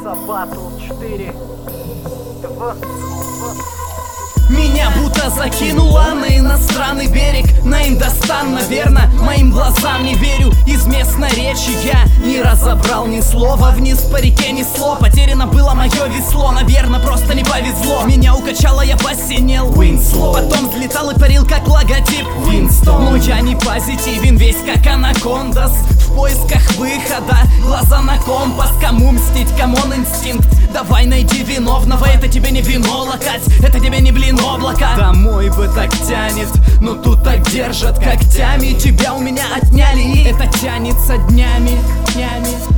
Батл 4 Меня будто закинуло на иностранный берег, на Индостан, наверно, моим глазам не верю. Из местной речи я не разобрал ни слова, вниз по реке несло, потеряно было мое весло, наверно, просто не повезло. Меня укачало, я посинел, Winslow. Потом взлетал и парил, как логотип Winston. Но я не позитивен, весь как анакондас, в поисках выхода, глаза на компас. Кому мстить, кому инстинкт? Давай найди виновного, это тебе не вино локать, это тебе не блин облака. Домой бы так тянет, но тут так держат когтями. Тебя у меня отняли, и это тянется днями.